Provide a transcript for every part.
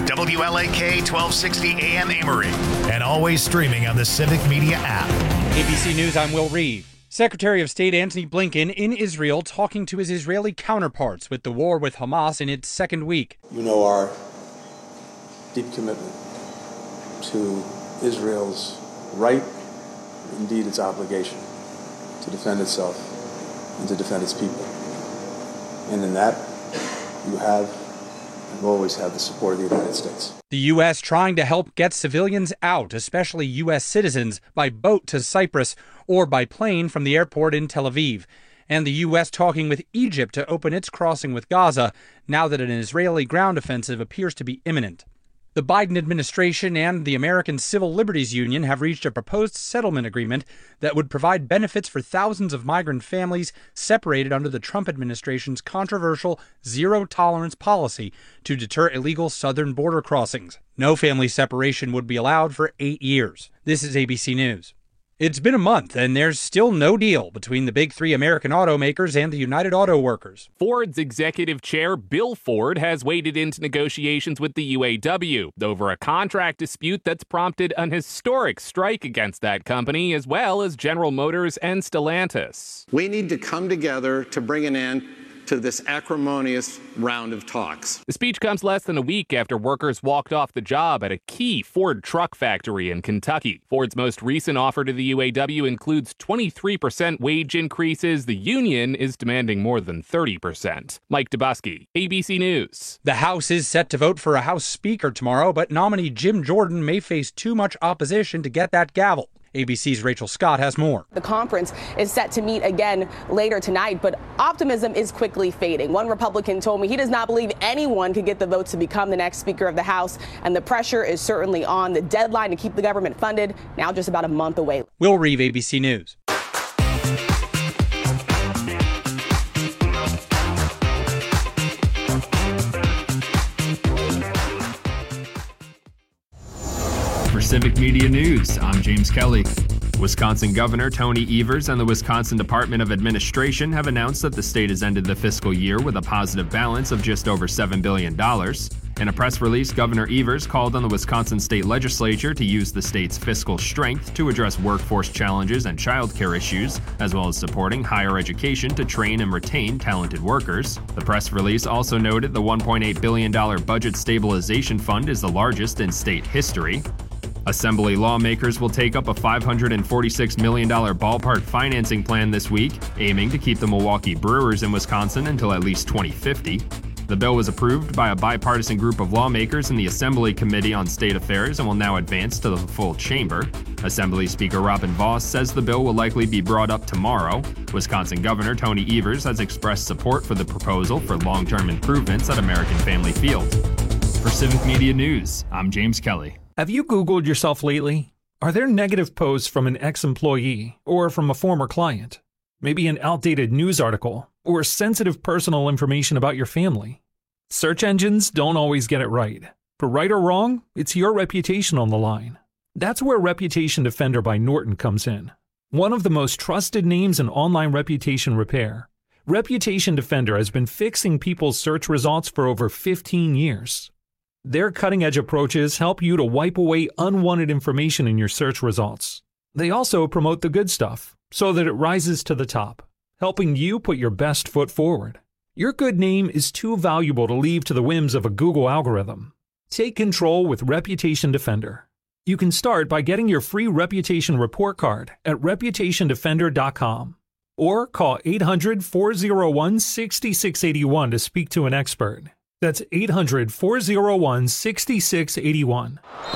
WLAK 1260 AM Amory. And always streaming on the Civic Media app. ABC News, I'm Will Reeve. Secretary of State Antony Blinken in Israel talking to his Israeli counterparts with the war with Hamas in its second week. You know our deep commitment to Israel's right, indeed its obligation, to defend itself and to defend its people. And in that, you have and always have the support of the United States. The U.S. trying to help get civilians out, especially U.S. citizens, by boat to Cyprus or by plane from the airport in Tel Aviv. And the U.S. talking with Egypt to open its crossing with Gaza now that an Israeli ground offensive appears to be imminent. The Biden administration and the American Civil Liberties Union have reached a proposed settlement agreement that would provide benefits for thousands of migrant families separated under the Trump administration's controversial zero-tolerance policy to deter illegal southern border crossings. No family separation would be allowed for 8 years. This is ABC News. It's been a month, and there's still no deal between the big three American automakers and the United Auto Workers. Ford's executive chair, Bill Ford, has waded into negotiations with the UAW over a contract dispute that's prompted an historic strike against that company, as well as General Motors and Stellantis. We need to come together to bring an end to this acrimonious round of talks. The speech comes less than a week after workers walked off the job at a key Ford truck factory in Kentucky. Ford's most recent offer to the UAW includes 23% wage increases. The union is demanding more than 30%. Mike Dubusky, ABC News. The House is set to vote for a House Speaker tomorrow, but nominee Jim Jordan may face too much opposition to get that gavel. ABC's Rachel Scott has more. The conference is set to meet again later tonight, but optimism is quickly fading. One Republican told me he does not believe anyone could get the votes to become the next Speaker of the House, and the pressure is certainly on. The deadline to keep the government funded now just about a month away. Will Reeve, ABC News. For Civic Media News, I'm James Kelly. Wisconsin Governor Tony Evers and the Wisconsin Department of Administration have announced that the state has ended the fiscal year with a positive balance of just over $7 billion. In a press release, Governor Evers called on the Wisconsin State Legislature to use the state's fiscal strength to address workforce challenges and child care issues, as well as supporting higher education to train and retain talented workers. The press release also noted the $1.8 billion Budget Stabilization Fund is the largest in state history. Assembly lawmakers will take up a $546 million ballpark financing plan this week, aiming to keep the Milwaukee Brewers in Wisconsin until at least 2050. The bill was approved by a bipartisan group of lawmakers in the Assembly Committee on State Affairs and will now advance to the full chamber. Assembly Speaker Robin Vos says the bill will likely be brought up tomorrow. Wisconsin Governor Tony Evers has expressed support for the proposal for long-term improvements at American Family Field. For Civic Media News, I'm James Kelly. Have you Googled yourself lately? Are there negative posts from an ex-employee or from a former client? Maybe an outdated news article or sensitive personal information about your family? Search engines don't always get it right. For right or wrong, it's your reputation on the line. That's where Reputation Defender by Norton comes in. One of the most trusted names in online reputation repair, Reputation Defender has been fixing people's search results for over 15 years. Their cutting-edge approaches help you to wipe away unwanted information in your search results. They also promote the good stuff so that it rises to the top, helping you put your best foot forward. Your good name is too valuable to leave to the whims of a Google algorithm. Take control with Reputation Defender. You can start by getting your free reputation report card at reputationdefender.com or call 800-401-6681 to speak to an expert. That's 800-401-6681.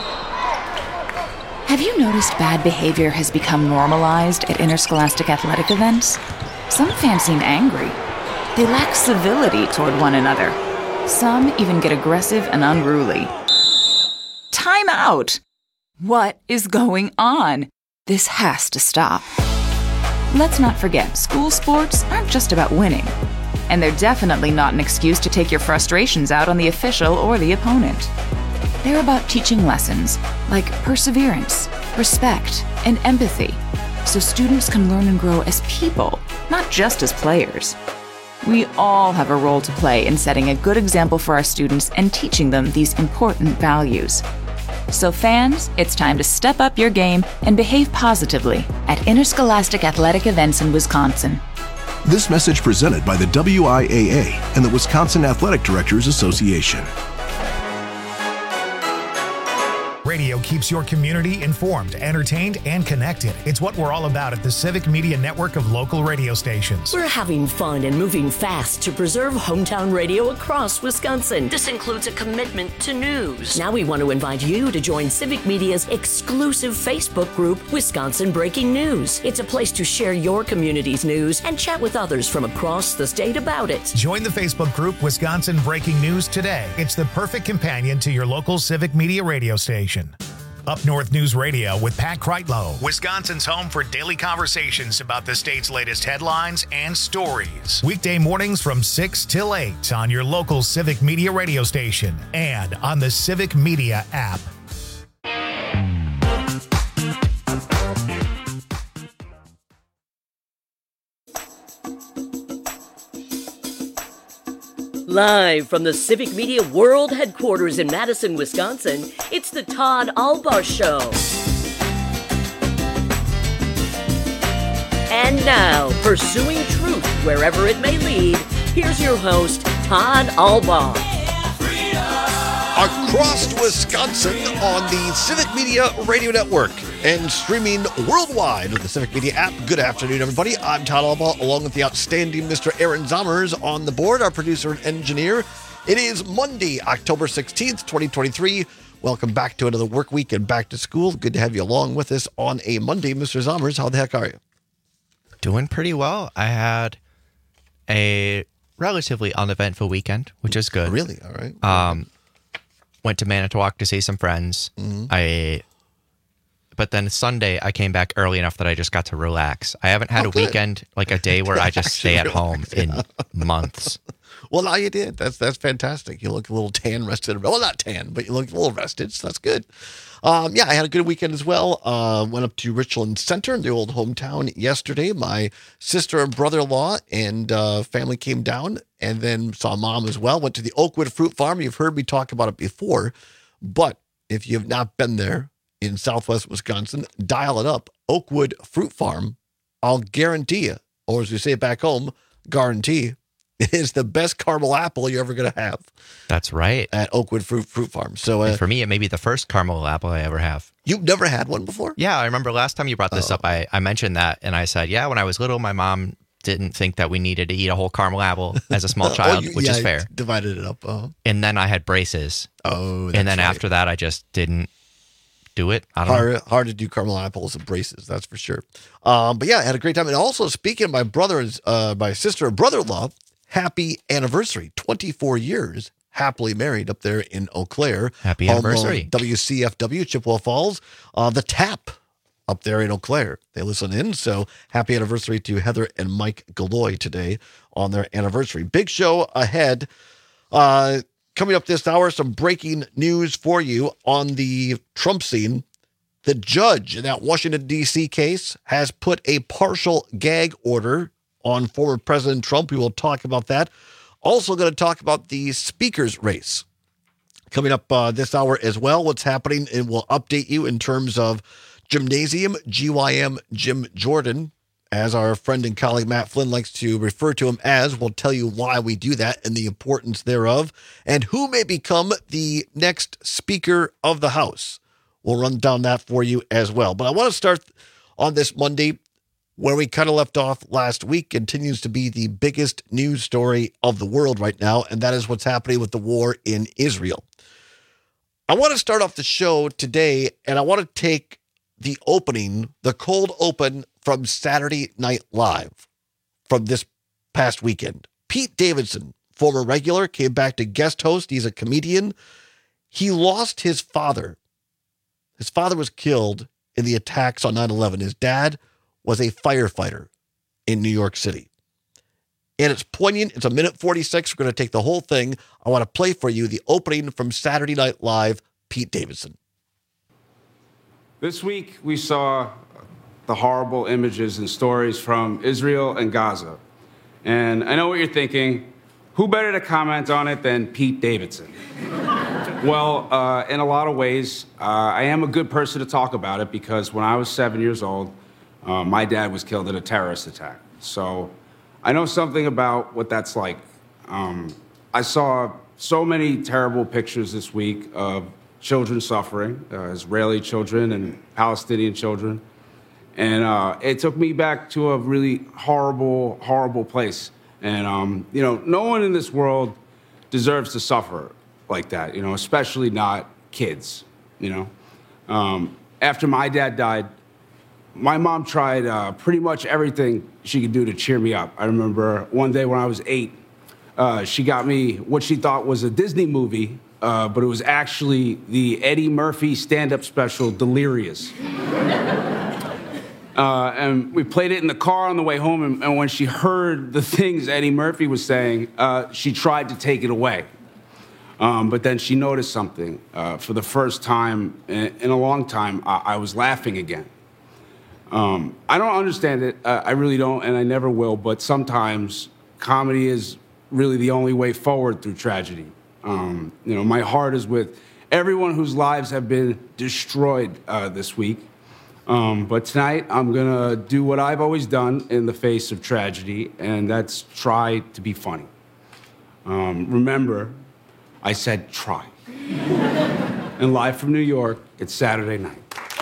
Have you noticed bad behavior has become normalized at interscholastic athletic events? Some fans seem angry. They lack civility toward one another. Some even get aggressive and unruly. Time out! What is going on? This has to stop. Let's not forget, school sports aren't just about winning. And they're definitely not an excuse to take your frustrations out on the official or the opponent. They're about teaching lessons like perseverance, respect, and empathy, so students can learn and grow as people, not just as players. We all have a role to play in setting a good example for our students and teaching them these important values. So fans, it's time to step up your game and behave positively at interscholastic athletic events in Wisconsin. This message presented by the WIAA and the Wisconsin Athletic Directors Association. Radio keeps your community informed, entertained, and connected. It's what we're all about at the Civic Media Network of local radio stations. We're having fun and moving fast to preserve hometown radio across Wisconsin. This includes a commitment to news. Now we want to invite you to join Civic Media's exclusive Facebook group, Wisconsin Breaking News. It's a place to share your community's news and chat with others from across the state about it. Join the Facebook group Wisconsin Breaking News today. It's the perfect companion to your local Civic Media radio station. Up North News Radio with Pat Kreitlow, Wisconsin's home for daily conversations about the state's latest headlines and stories. Weekday mornings from 6 till 8 on your local Civic Media radio station and on the Civic Media app. Live from the Civic Media World Headquarters in Madison, Wisconsin, it's the Todd Albaugh Show. And now, pursuing truth wherever it may lead, here's your host, Todd Albaugh. Across Wisconsin on the Civic Media Radio Network and streaming worldwide with the Civic Media app. Good afternoon, everybody. I'm Todd Albaugh, along with the outstanding Mr. Aaron Zommers on the board, our producer and engineer. It is Monday, October 16th, 2023. Welcome back to another work week and back to school. Good to have you along with us on a Monday. Mr. Zommers, how the heck are you? Doing pretty well. I had a relatively uneventful weekend, which is good. Really? All right. Went to Manitowoc to see some friends. Mm-hmm. But then Sunday, I came back early enough that I just got to relax. I haven't had a weekend, like a day where I just stay at home in months. Well, now you did. That's fantastic. You look a little tan, rested. Well, not tan, but you look a little rested, so that's good. Yeah, I had a good weekend as well. Went up to Richland Center, the old hometown, yesterday. My sister and brother-in-law and family came down, and then saw Mom as well. Went to the Oakwood Fruit Farm. You've heard me talk about it before, but if you have not been there in Southwest Wisconsin, dial it up. Oakwood Fruit Farm. I'll guarantee you, or as we say back home, guarantee, it is the best caramel apple you're ever going to have. That's right. At Oakwood Fruit Farm. So and for me, it may be the first caramel apple I ever have. You've never had one before? Yeah, I remember last time you brought this up, I mentioned that, and I said, yeah, when I was little, my mom didn't think that we needed to eat a whole caramel apple as a small child, which is fair. Divided it up. And then I had braces. Oh, that's and then right. after that, I just didn't do it. I don't know. Hard to do caramel apples and braces, that's for sure. But yeah, I had a great time. And also, speaking of my sister and brother-in-law, happy anniversary. 24 years happily married up there in Eau Claire. Happy anniversary. WCFW, Chippewa Falls. The Tap up there in Eau Claire. They listen in. So happy anniversary to Heather and Mike Galloy today on their anniversary. Big show ahead. Coming up this hour, some breaking news for you on the Trump scene. The judge in that Washington, D.C. case has put a partial gag order on former President Trump. We will talk about that. Also going to talk about the speaker's race. Coming up this hour as well, what's happening, and we'll update you in terms of Gymnasium, GYM Jim Jordan, as our friend and colleague Matt Flynn likes to refer to him as. We'll tell you why we do that and the importance thereof, and who may become the next Speaker of the House. We'll run down that for you as well. But I want to start on this Monday where we kind of left off last week. Continues to be the biggest news story of the world right now, and that is what's happening with the war in Israel. I want to start off the show today, and I want to take the opening, the cold open from Saturday Night Live from this past weekend. Pete Davidson, former regular, came back to guest host. He's a comedian. He lost his father. His father was killed in the attacks on 9/11. His dad was a firefighter in New York City. And it's poignant. It's 1:46. We're going to take the whole thing. I want to play for you the opening from Saturday Night Live, Pete Davidson. This week, we saw the horrible images and stories from Israel and Gaza. And I know what you're thinking. Who better to comment on it than Pete Davidson? Well, in a lot of ways, I am a good person to talk about it because when I was 7 years old, my dad was killed in a terrorist attack. So I know something about what that's like. I saw so many terrible pictures this week of children suffering, Israeli children and Palestinian children. And it took me back to a really horrible, horrible place. And, no one in this world deserves to suffer like that, especially not kids, After my dad died, my mom tried pretty much everything she could do to cheer me up. I remember one day when I was 8, she got me what she thought was a Disney movie, but it was actually the Eddie Murphy stand-up special, Delirious. And we played it in the car on the way home, and when she heard the things Eddie Murphy was saying, she tried to take it away. But then she noticed something. For the first time in a long time, I was laughing again. I don't understand it. I really don't, and I never will. But sometimes comedy is really the only way forward through tragedy. My heart is with everyone whose lives have been destroyed this week. But tonight, I'm going to do what I've always done in the face of tragedy, and that's try to be funny. Remember, I said try. And live from New York, it's Saturday night.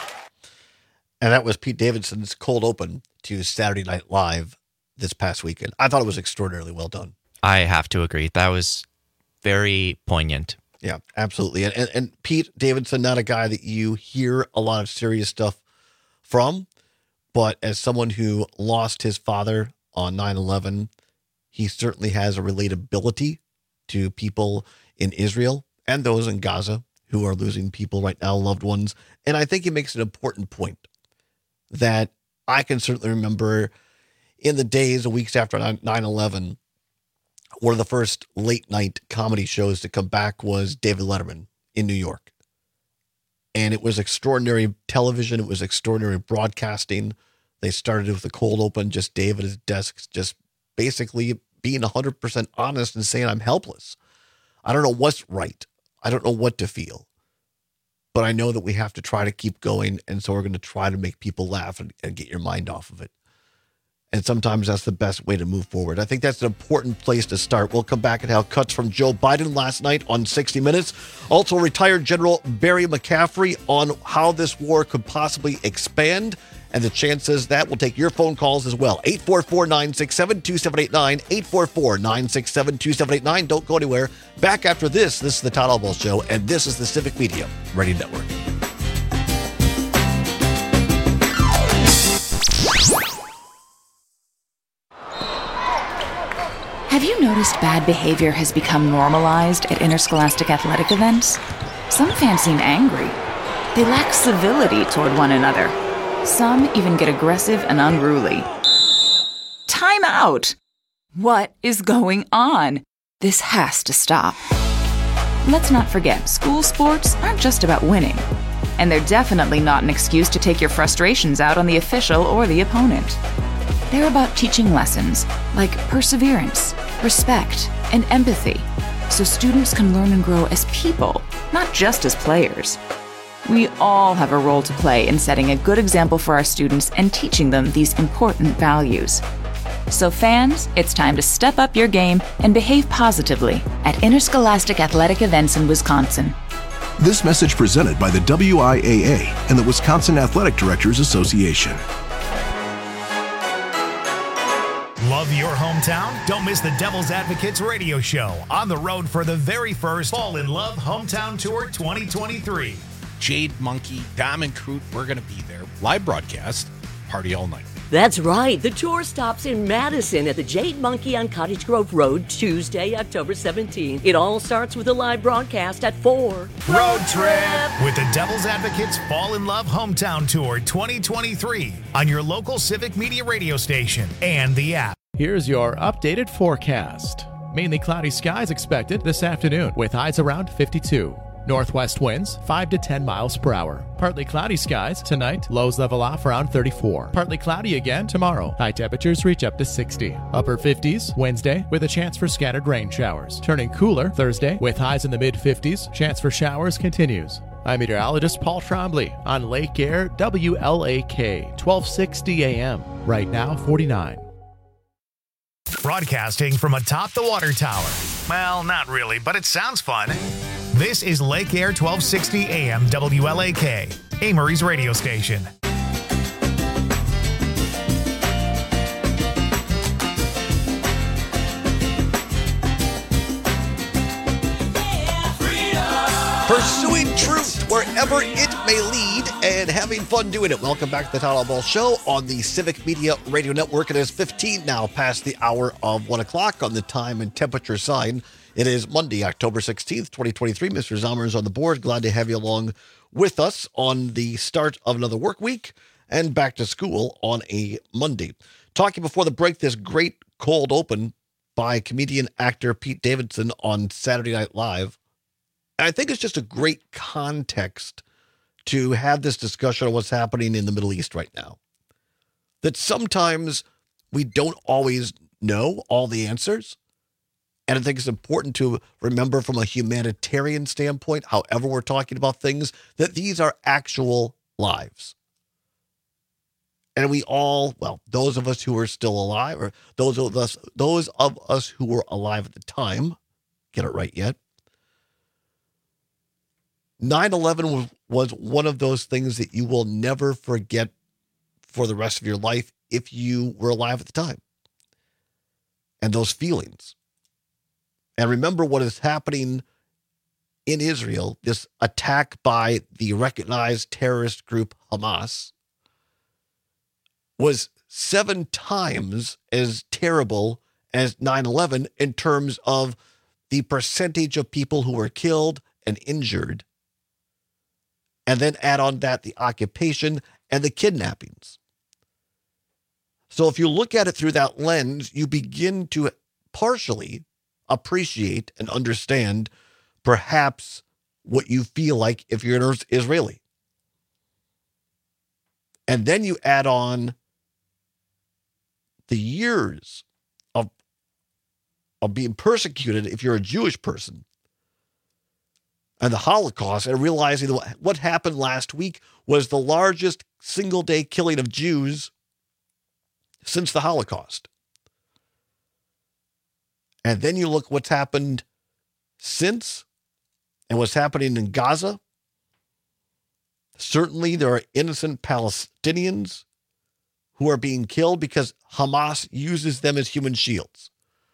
And that was Pete Davidson's cold open to Saturday Night Live this past weekend. I thought it was extraordinarily well done. I have to agree. That was very poignant. Yeah, absolutely. And Pete Davidson, not a guy that you hear a lot of serious stuff from, but as someone who lost his father on 9/11, he certainly has a relatability to people in Israel and those in Gaza who are losing people right now, loved ones. And I think he makes an important point that I can certainly remember in the days and weeks after 9/11, one of the first late night comedy shows to come back was David Letterman in New York. And it was extraordinary television. It was extraordinary broadcasting. They started with a cold open, just Dave at his desk, just basically being 100% honest and saying, I'm helpless. I don't know what's right. I don't know what to feel. But I know that we have to try to keep going. And so we're going to try to make people laugh and get your mind off of it. And sometimes that's the best way to move forward. I think that's an important place to start. We'll come back and have cuts from Joe Biden last night on 60 Minutes. Also, retired General Barry McCaffrey on how this war could possibly expand and the chances that we'll take your phone calls as well. 844-967-2789, 844-967-2789. Don't go anywhere. Back after this. This is the Todd Albaugh Show, and this is the Civic Media Radio Network. Have you noticed bad behavior has become normalized at interscholastic athletic events? Some fans seem angry. They lack civility toward one another. Some even get aggressive and unruly. Time out! What is going on? This has to stop. Let's not forget, school sports aren't just about winning. And they're definitely not an excuse to take your frustrations out on the official or the opponent. They're about teaching lessons like perseverance, respect, and empathy, so students can learn and grow as people, not just as players. We all have a role to play in setting a good example for our students and teaching them these important values. So fans, it's time to step up your game and behave positively at interscholastic athletic events in Wisconsin. This message presented by the WIAA and the Wisconsin Athletic Directors Association. Love your hometown? Don't miss the Devil's Advocates radio show on the road for the very first Fall in Love Hometown Tour 2023. Jade Monkey, Diamond Crute, we're going to be there. Live broadcast, party all night. That's right. The tour stops in Madison at the Jade Monkey on Cottage Grove Road, Tuesday, October 17th. It all starts with a live broadcast at 4. Road trip with the Devil's Advocates Fall in Love Hometown Tour 2023 on your local Civic Media radio station and the app. Here's your updated forecast. Mainly cloudy skies expected this afternoon with highs around 52. Northwest winds 5 to 10 miles per hour. Partly cloudy skies tonight. Lows level off around 34. Partly cloudy again tomorrow. High temperatures reach up to 60. Upper 50s Wednesday with a chance for scattered rain showers. Turning cooler Thursday with highs in the mid-50s. Chance for showers continues. I'm meteorologist Paul Trombley on Lake Air WLAK 1260 AM. Right now 49. Broadcasting from atop the water tower. Well, not really, but it sounds fun. This is Lake Air 1260 AM WLAK, Amory's radio station. Pursuing truth wherever it may lead and having fun doing it. Welcome back to the Town Hall Ball Show on the Civic Media Radio Network. It is 15 now past the hour of 1 o'clock on the time and temperature sign. It is Monday, October 16th, 2023. Mr. Zomer is on the board. Glad to have you along with us on the start of another work week and back to school on a Monday. Talking before the break, this great cold open by comedian actor Pete Davidson on Saturday Night Live. I think it's just a great context to have this discussion on what's happening in the Middle East right now. That sometimes we don't always know all the answers. And I think it's important to remember from a humanitarian standpoint, however we're talking about things, that these are actual lives. And we all, well, those of us who are still alive, or those of us who were alive at the time, get it right yet, 9/11 was one of those things that you will never forget for the rest of your life if you were alive at the time. And those feelings. And remember what is happening in Israel, this attack by the recognized terrorist group Hamas, was 7 times as terrible as 9/11 in terms of the percentage of people who were killed and injured. And then add on that the occupation and the kidnappings. So if you look at it through that lens, you begin to partially appreciate and understand perhaps what you feel like if you're an Israeli. And then you add on the years of being persecuted if you're a Jewish person. And the Holocaust, and realizing that what happened last week was the largest single-day killing of Jews since the Holocaust. And then you look what's happened since and what's happening in Gaza. Certainly there are innocent Palestinians who are being killed because Hamas uses them as human shields.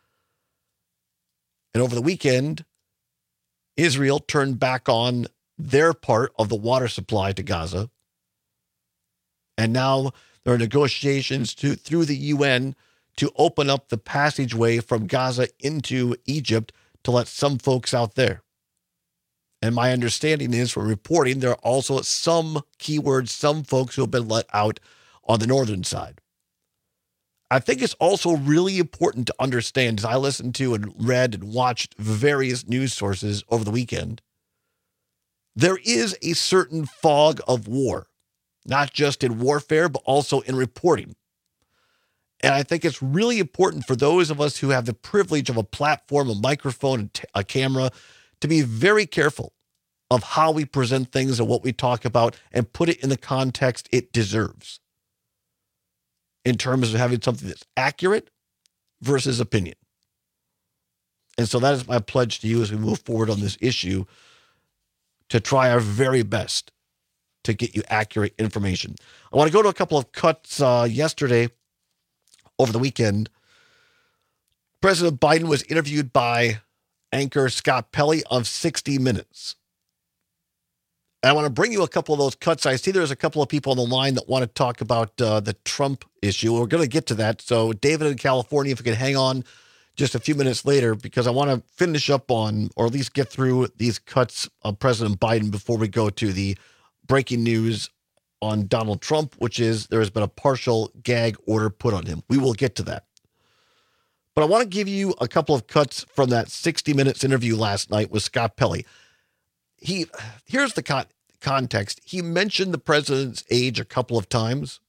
And over the weekend, Israel turned back on their part of the water supply to Gaza. And now there are negotiations through the UN to open up the passageway from Gaza into Egypt to let some folks out there. And my understanding is from reporting, there are also some folks who have been let out on the northern side. I think it's also really important to understand, as I listened to and read and watched various news sources over the weekend, there is a certain fog of war, not just in warfare, but also in reporting. And I think it's really important for those of us who have the privilege of a platform, a microphone, and a camera, to be very careful of how we present things and what we talk about and put it in the context it deserves in terms of having something that's accurate versus opinion. And so that is my pledge to you as we move forward on this issue, to try our very best to get you accurate information. I want to go to a couple of cuts yesterday. Over the weekend, President Biden was interviewed by anchor Scott Pelley of 60 Minutes. And I want to bring you a couple of those cuts. I see there's a couple of people on the line that want to talk about the Trump issue. We're going to get to that. So David in California, if you could hang on just a few minutes later, because I want to finish up on, or at least get through these cuts of President Biden before we go to the breaking news on Donald Trump, which is there has been a partial gag order put on him. We will get to that. But I want to give you a couple of cuts from that 60 Minutes interview last night with Scott Pelley. here's the context. He mentioned the president's age a couple of times,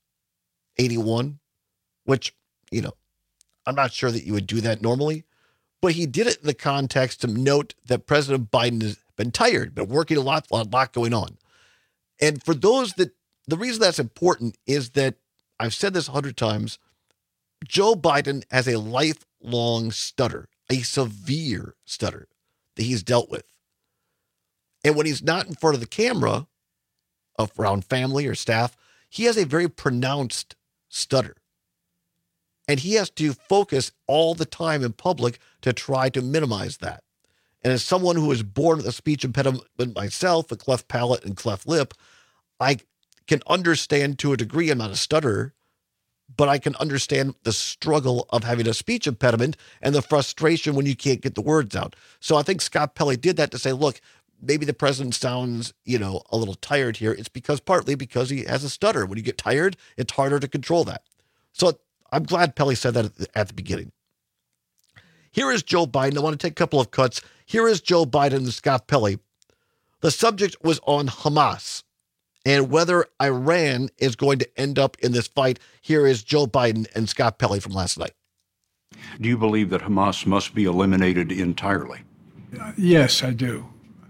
81, which, I'm not sure that you would do that normally, but he did it in the context to note that President Biden has been tired, been working a lot going on. And for those the reason that's important is that I've said this 100 times, Joe Biden has a lifelong stutter, a severe stutter that he's dealt with. And when he's not in front of the camera, around family or staff, he has a very pronounced stutter. And he has to focus all the time in public to try to minimize that. And as someone who was born with a speech impediment myself, a cleft palate and cleft lip, I can understand to a degree, I'm not a stutterer, but I can understand the struggle of having a speech impediment and the frustration when you can't get the words out. So I think Scott Pelley did that to say, look, maybe the president sounds, a little tired here. It's partly because he has a stutter. When you get tired, it's harder to control that. So I'm glad Pelley said that at the beginning. Here is Joe Biden. I want to take a couple of cuts. Here is Joe Biden and Scott Pelley. The subject was on Hamas and whether Iran is going to end up in this fight. Here is Joe Biden and Scott Pelley from last night. Do you believe that Hamas must be eliminated entirely? Yes, I do.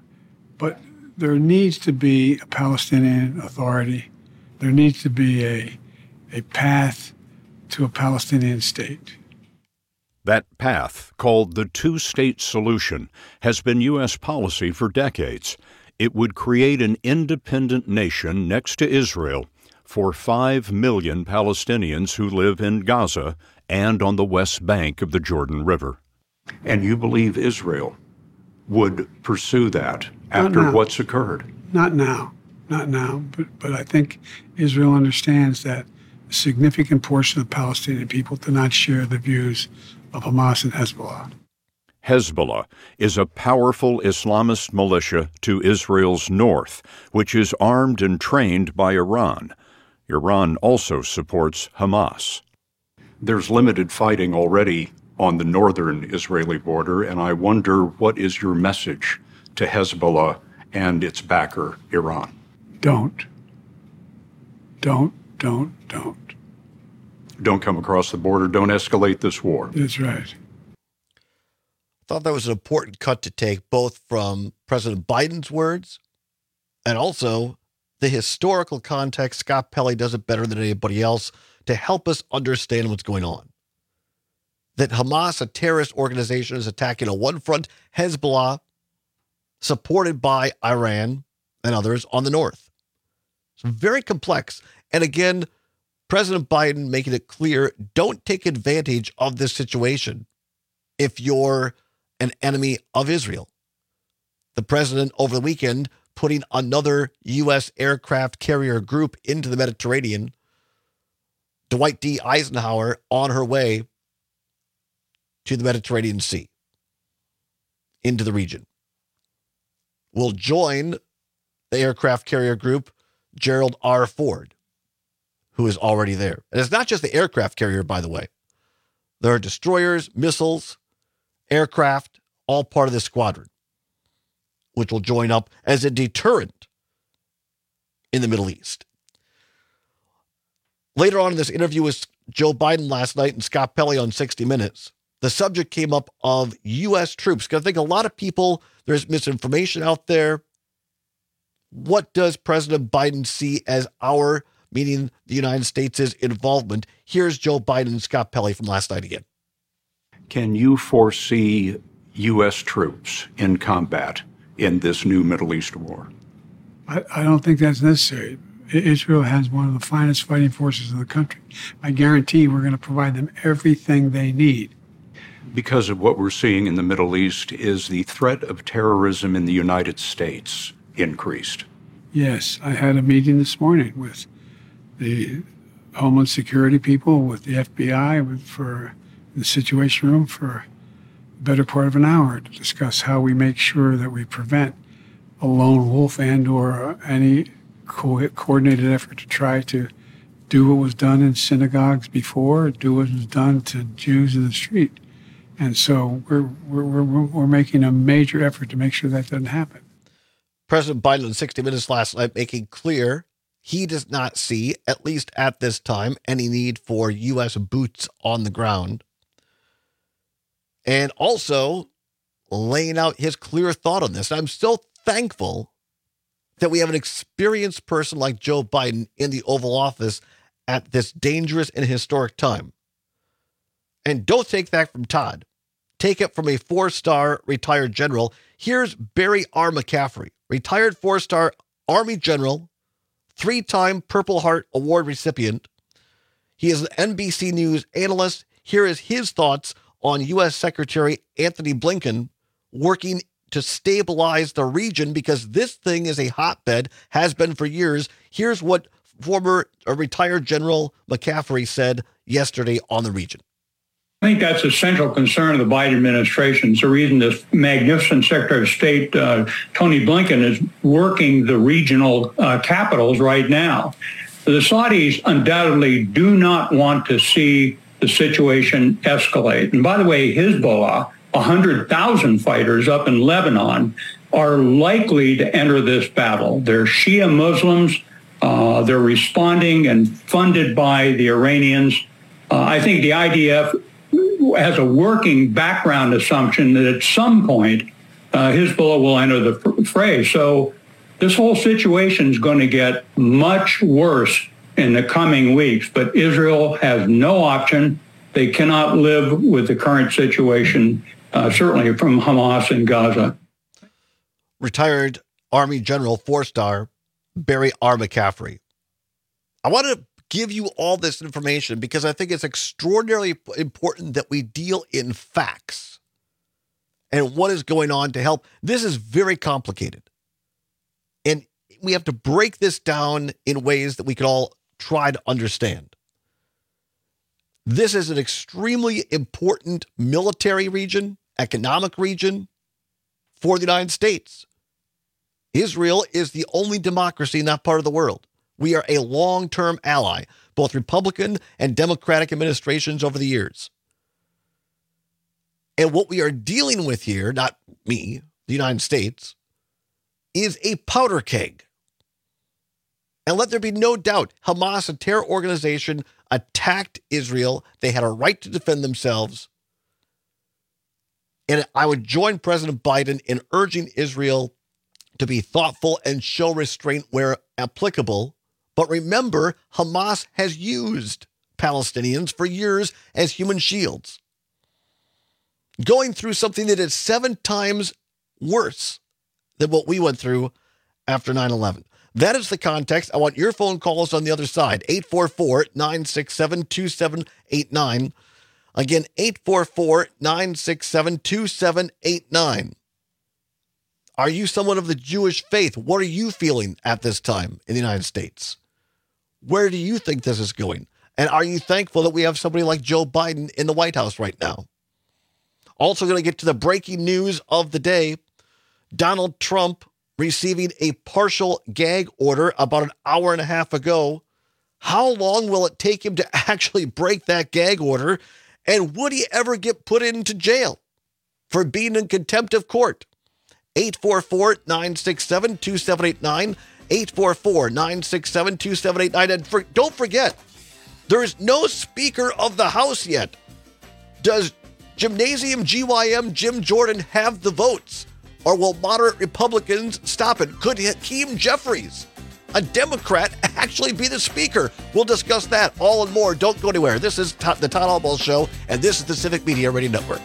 But there needs to be a Palestinian Authority. There needs to be a path to a Palestinian state. That path, called the two-state solution, has been U.S. policy for decades. It would create an independent nation next to Israel for 5 million Palestinians who live in Gaza and on the west bank of the Jordan River. And you believe Israel would pursue that after what's occurred? Not now. But I think Israel understands that a significant portion of Palestinian people do not share the views of Hamas and Hezbollah. Hezbollah is a powerful Islamist militia to Israel's north, which is armed and trained by Iran. Iran also supports Hamas. There's limited fighting already on the northern Israeli border, and I wonder, what is your message to Hezbollah and its backer, Iran? Don't come across the border. Don't escalate this war. That's right. I thought that was an important cut to take, both from President Biden's words and also the historical context. Scott Pelley does it better than anybody else to help us understand what's going on. That Hamas, a terrorist organization, is attacking on one front, Hezbollah, supported by Iran and others on the north. It's very complex. And again, President Biden making it clear, don't take advantage of this situation if you're an enemy of Israel. The president over the weekend putting another U.S. aircraft carrier group into the Mediterranean, Dwight D. Eisenhower on her way to the Mediterranean Sea, into the region. Will join the aircraft carrier group Gerald R. Ford, who is already there. And it's not just the aircraft carrier, by the way. There are destroyers, missiles, aircraft, all part of this squadron, which will join up as a deterrent in the Middle East. Later on in this interview with Joe Biden last night and Scott Pelley on 60 Minutes, the subject came up of U.S. troops. Because I think a lot of people, there's misinformation out there. What does President Biden see as our, meaning the United States' involvement? Here's Joe Biden and Scott Pelley from last night again. Can you foresee U.S. troops in combat in this new Middle East war? I don't think that's necessary. Israel has one of the finest fighting forces in the country. I guarantee we're going to provide them everything they need. Because of what we're seeing in the Middle East, is the threat of terrorism in the United States increased? Yes, I had a meeting this morning with the Homeland Security people, with the FBI, for the Situation Room for the better part of an hour to discuss how we make sure that we prevent a lone wolf and or any coordinated effort to try to do what was done in synagogues before, do what was done to Jews in the street. And so we're making a major effort to make sure that doesn't happen. President Biden in 60 Minutes last night making clear he does not see, at least at this time, any need for U.S. boots on the ground. And also laying out his clear thought on this. I'm so thankful that we have an experienced person like Joe Biden in the Oval Office at this dangerous and historic time. And don't take that from Todd. Take it from a 4-star retired general. Here's Barry R. McCaffrey, retired 4-star Army general, 3-time Purple Heart Award recipient. He is an NBC News analyst. Here is his thoughts on U.S. Secretary Anthony Blinken working to stabilize the region, because this thing is a hotbed, has been for years. Here's what former retired General McCaffrey said yesterday on the region. I think that's a central concern of the Biden administration. It's the reason this magnificent Secretary of State, Tony Blinken, is working the regional capitals right now. The Saudis undoubtedly do not want to see the situation escalate. And by the way, Hezbollah, 100,000 fighters up in Lebanon, are likely to enter this battle. They're Shia Muslims. They're responding and funded by the Iranians. I think the IDF has a working background assumption that at some point Hezbollah will enter the fray. So this whole situation is going to get much worse in the coming weeks. But Israel has no option. They cannot live with the current situation, certainly from Hamas in Gaza. Retired Army General 4-star Barry R. McCaffrey. I want to give you all this information because I think it's extraordinarily important that we deal in facts and what is going on to help. This is very complicated. And we have to break this down in ways that we can all try to understand. This is an extremely important military region, economic region for the United States. Israel is the only democracy in that part of the world. We are a long-term ally, both Republican and Democratic administrations over the years. And what we are dealing with here, not me, the United States, is a powder keg. And let there be no doubt, Hamas, a terror organization, attacked Israel. They had a right to defend themselves. And I would join President Biden in urging Israel to be thoughtful and show restraint where applicable. But remember, Hamas has used Palestinians for years as human shields, going through something that is 7 times worse than what we went through after 9/11. That is the context. I want your phone calls on the other side. 844-967-2789. Again, 844-967-2789. Are you someone of the Jewish faith? What are you feeling at this time in the United States? Where do you think this is going? And are you thankful that we have somebody like Joe Biden in the White House right now? Also going to get to the breaking news of the day. Donald Trump receiving a partial gag order about an hour and a half ago. How long will it take him to actually break that gag order? And would he ever get put into jail for being in contempt of court? 844-967-2789. 844-967-2789. And don't forget, there is no Speaker of the House yet. Does Gymnasium GYM Jim Jordan have the votes? Or will moderate Republicans stop it? Could Hakeem Jeffries, a Democrat, actually be the Speaker? We'll discuss that all and more. Don't go anywhere. This is the Todd Albaugh Show, and this is the Civic Media Radio Network.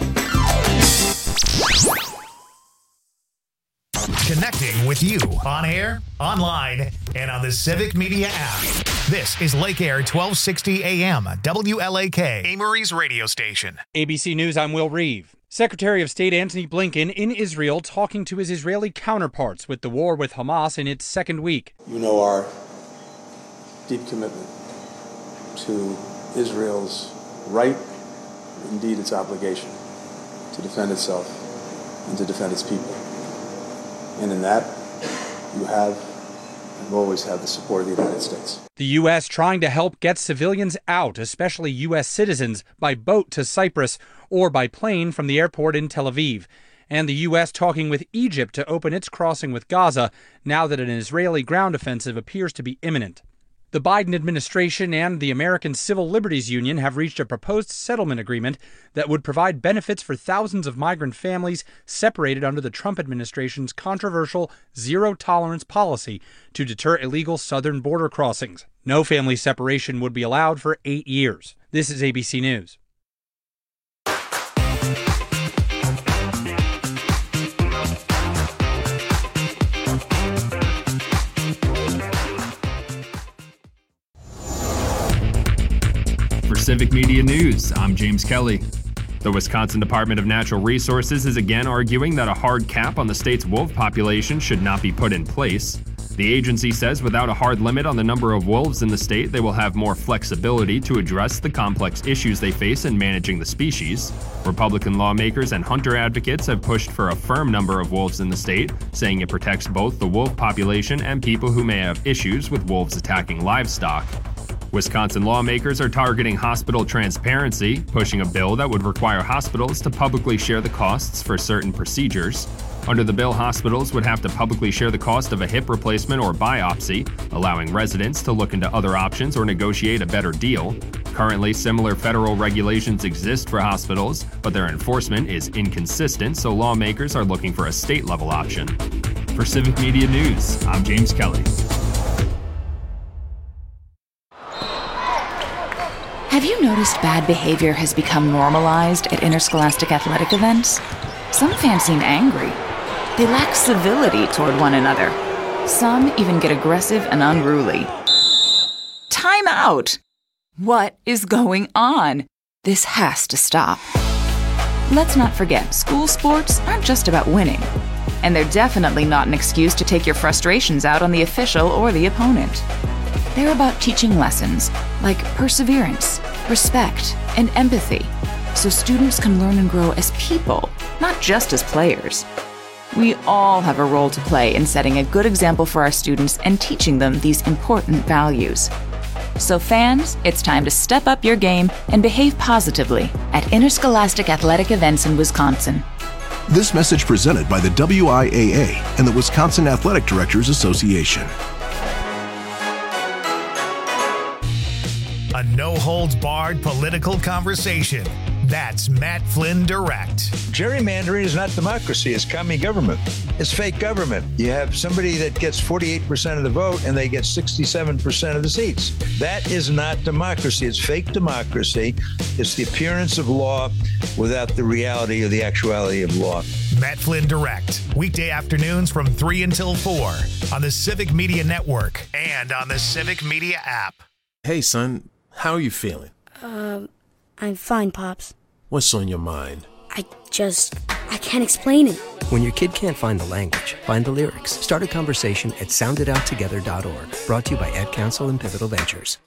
Connecting with you on air, online, and on the Civic Media app. This is Lake Air 1260 AM, WLAK, Amory's radio station. ABC News, I'm Will Reeve. Secretary of State Antony Blinken in Israel talking to his Israeli counterparts with the war with Hamas in its second week. You know our deep commitment to Israel's right, indeed its obligation, to defend itself and to defend its people. And in that, you have and always have the support of the United States. The U.S. trying to help get civilians out, especially U.S. citizens, by boat to Cyprus or by plane from the airport in Tel Aviv. and the U.S. talking with Egypt to open its crossing with Gaza now that an Israeli ground offensive appears to be imminent. The Biden administration and the American Civil Liberties Union have reached a proposed settlement agreement that would provide benefits for thousands of migrant families separated under the Trump administration's controversial zero-tolerance policy to deter illegal southern border crossings. No family separation would be allowed for 8 years. This is ABC News. For Civic Media News, I'm James Kelly. The Wisconsin Department of Natural Resources is again arguing that a hard cap on the state's wolf population should not be put in place. The agency says without a hard limit on the number of wolves in the state, they will have more flexibility to address the complex issues they face in managing the species. Republican lawmakers and hunter advocates have pushed for a firm number of wolves in the state, saying it protects both the wolf population and people who may have issues with wolves attacking livestock. Wisconsin lawmakers are targeting hospital transparency, pushing a bill that would require hospitals to publicly share the costs for certain procedures. Under the bill, hospitals would have to publicly share the cost of a hip replacement or biopsy, allowing residents to look into other options or negotiate a better deal. Currently, similar federal regulations exist for hospitals, but their enforcement is inconsistent, so lawmakers are looking for a state-level option. For Civic Media News, I'm James Kelly. Have you noticed bad behavior has become normalized at interscholastic athletic events? Some fans seem angry. They lack civility toward one another. Some even get aggressive and unruly. Time out! What is going on? This has to stop. Let's not forget, school sports aren't just about winning. And they're definitely not an excuse to take your frustrations out on the official or the opponent. They're about teaching lessons like perseverance, respect, and empathy, so students can learn and grow as people, not just as players. We all have a role to play in setting a good example for our students and teaching them these important values. So fans, it's time to step up your game and behave positively at interscholastic athletic events in Wisconsin. This message presented by the WIAA and the Wisconsin Athletic Directors Association. A no-holds-barred political conversation. That's Matt Flynn Direct. Gerrymandering is not democracy. It's commie government. It's fake government. You have somebody that gets 48% of the vote and they get 67% of the seats. That is not democracy. It's fake democracy. It's the appearance of law without the reality or the actuality of law. Matt Flynn Direct. Weekday afternoons from 3 until 4 on the Civic Media Network and on the Civic Media app. Hey, son. How are you feeling? I'm fine, Pops. What's on your mind? I can't explain it. When your kid can't find the language, find the lyrics. Start a conversation at sounditouttogether.org. Brought to you by Ad Council and Pivotal Ventures.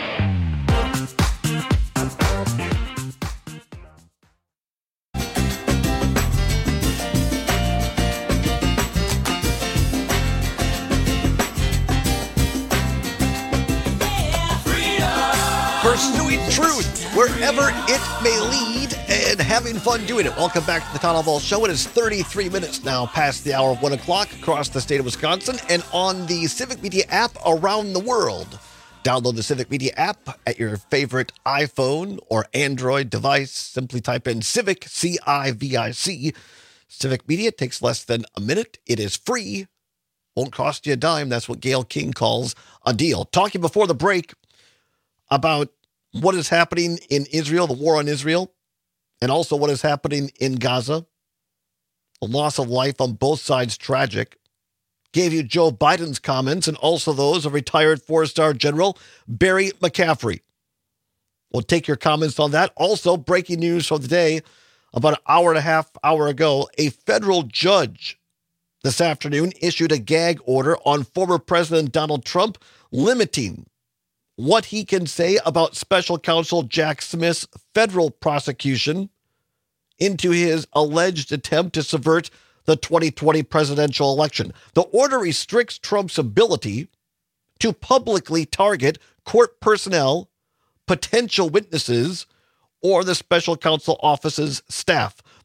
Pursuing truth wherever it may lead and having fun doing it. Welcome back to the Town Hall Show. It is 33 minutes now past the hour of 1 o'clock across the state of Wisconsin and on the Civic Media app around the world. Download the Civic Media app at your favorite iPhone or Android device. Simply type in Civic, C-I-V-I-C. Civic Media takes less than a minute. It is free. Won't cost you a dime. That's what Gayle King calls a deal. Talking before the break about what is happening in Israel, the war on Israel, and also what is happening in Gaza. The loss of life on both sides tragic. Gave you Joe Biden's comments and also those of retired four-star General Barry McCaffrey. We'll take your comments on that. Also, breaking news from the day, about an hour and a half ago, a federal judge this afternoon issued a gag order on former President Donald Trump, limiting what he can say about special counsel Jack Smith's federal prosecution into his alleged attempt to subvert the 2020 presidential election. The order restricts Trump's ability to publicly target court personnel, potential witnesses, or the special counsel office's staff.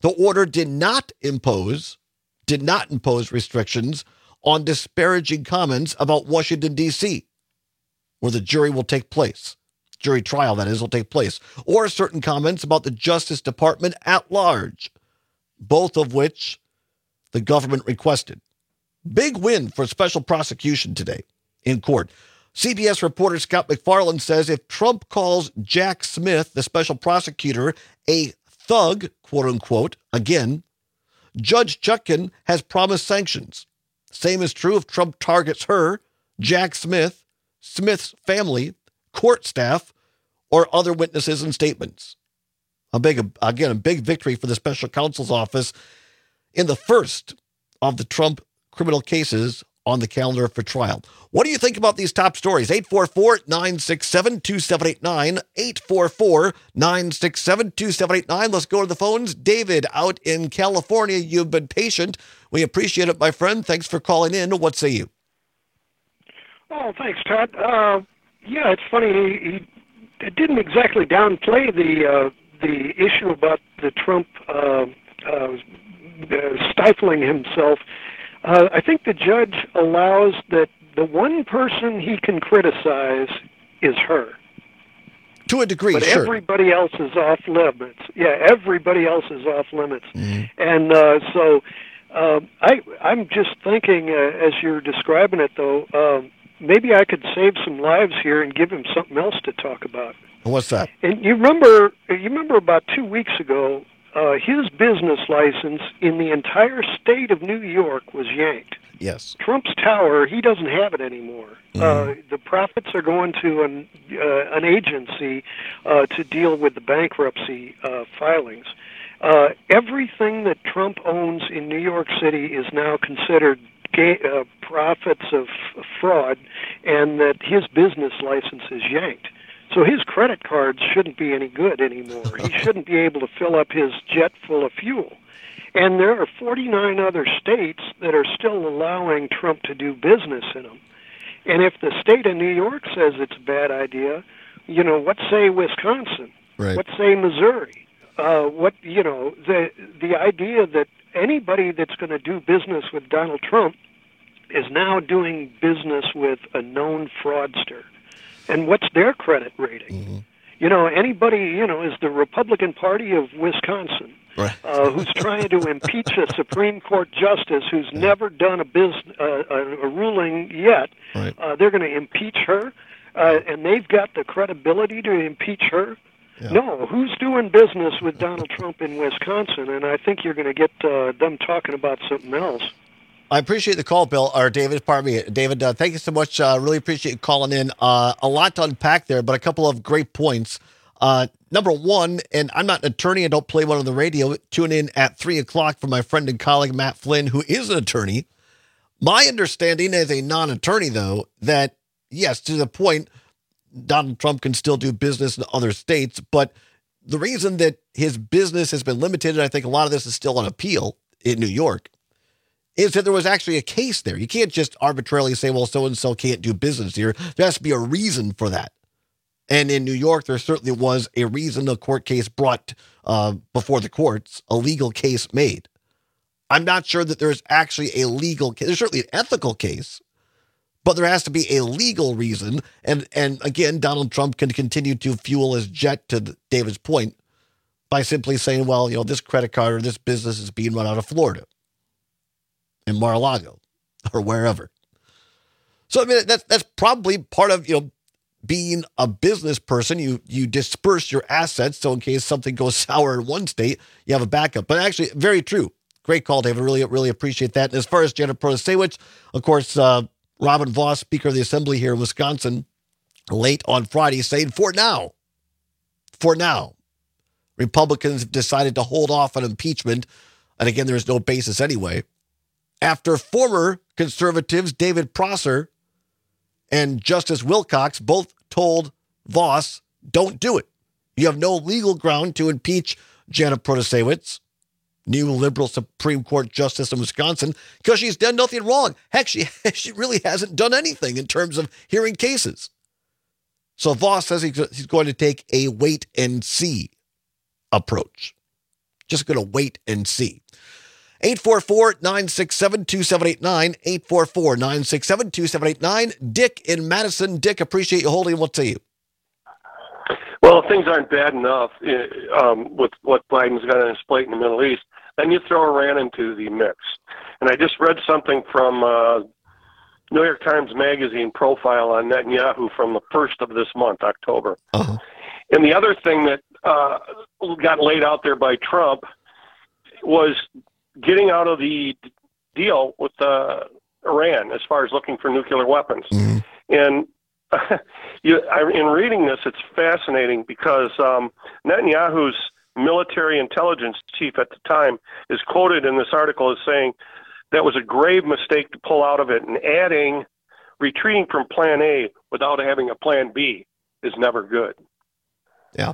The order did not impose restrictions on disparaging comments about Washington, D.C., where the jury will take place. Jury trial, that is, will take place. Or certain comments about the Justice Department at large, both of which the government requested. Big win for special prosecution today in court. CBS reporter Scott McFarland says if Trump calls Jack Smith, the special prosecutor, a thug, quote unquote, again, Judge Chutkan has promised sanctions. Same is true if Trump targets her, Jack Smith, Smith's family, court staff, or other witnesses and statements. A big victory for the special counsel's office in the first of the Trump criminal cases on the calendar for trial. What do you think about these top stories? 844-967-2789, 844-967-2789. Let's go to the phones. David out in California, you've been patient. We appreciate it, my friend. Thanks for calling in. What say you? Oh, thanks, Todd. Yeah, it's funny. He didn't exactly downplay the issue about the Trump stifling himself. I think the judge allows that the one person he can criticize is her. To a degree, but sure. Everybody else is off limits. Yeah, everybody else is off limits. Mm-hmm. And I'm just thinking, as you're describing it, though, maybe I could save some lives here and give him something else to talk about. What's that? And you remember about 2 weeks ago, his business license in the entire state of New York was yanked. Yes. Trump's tower, he doesn't have it anymore. Mm-hmm. The profits are going to an agency to deal with the bankruptcy filings. Everything that Trump owns in New York City is now considered profits of fraud, and that his business license is yanked. So his credit cards shouldn't be any good anymore. He shouldn't be able to fill up his jet full of fuel. And there are 49 other states that are still allowing Trump to do business in them. And if the state of New York says it's a bad idea, what say Wisconsin? Right. What say Missouri? The idea that anybody that's going to do business with Donald Trump is now doing business with a known fraudster. And what's their credit rating? Mm-hmm. Anybody, is the Republican Party of Wisconsin, right. Who's trying to impeach a Supreme Court justice who's never done a ruling yet. Right. They're going to impeach her, and they've got the credibility to impeach her. Yeah. No, who's doing business with Donald Trump in Wisconsin? And I think you're going to get them talking about something else. I appreciate the call, Bill, or David, pardon me. David, thank you so much. Really appreciate you calling in. A lot to unpack there, but a couple of great points. Number one, and I'm not an attorney, I don't play one on the radio. Tune in at 3 o'clock for my friend and colleague, Matt Flynn, who is an attorney. My understanding as a non-attorney, though, that, yes, to the point, Donald Trump can still do business in other states, but the reason that his business has been limited, and I think a lot of this is still on appeal in New York, is that there was actually a case there. You can't just arbitrarily say, well, so-and-so can't do business here. There has to be a reason for that. And in New York, there certainly was a reason, a court case brought before the courts, a legal case made. I'm not sure that there's actually a legal case. There's certainly an ethical case, but there has to be a legal reason. And again, Donald Trump can continue to fuel his jet, to David's point, by simply saying, well, this credit card or this business is being run out of Florida, in Mar-a-Lago, or wherever. So, I mean, that's probably part of, being a business person. You disperse your assets, so in case something goes sour in one state, you have a backup. But actually, very true. Great call, David. Really appreciate that. And as far as Janet Protasewicz, of course, Robin Vos, Speaker of the Assembly here in Wisconsin, late on Friday, saying for now, Republicans have decided to hold off on impeachment. And again, there's no basis anyway. After former conservatives David Prosser and Justice Wilcox both told Vos, don't do it. You have no legal ground to impeach Janet Protasewicz, new liberal Supreme Court justice in Wisconsin, because she's done nothing wrong. Heck, she really hasn't done anything in terms of hearing cases. So Vos says he's going to take a wait and see approach. Just going to wait and see. 844-967-2789, 844-967-2789. Dick in Madison. Dick, appreciate you holding. What say you? Well, if things aren't bad enough with what Biden's got on his plate in the Middle East, then you throw Iran into the mix. And I just read something from New York Times Magazine profile on Netanyahu from the 1st of this month, October. Uh-huh. And the other thing that got laid out there by Trump was getting out of the deal with Iran as far as looking for nuclear weapons. Mm-hmm. And in reading this, it's fascinating because Netanyahu's military intelligence chief at the time is quoted in this article as saying that was a grave mistake to pull out of it, and retreating from plan A without having a plan B is never good. Yeah.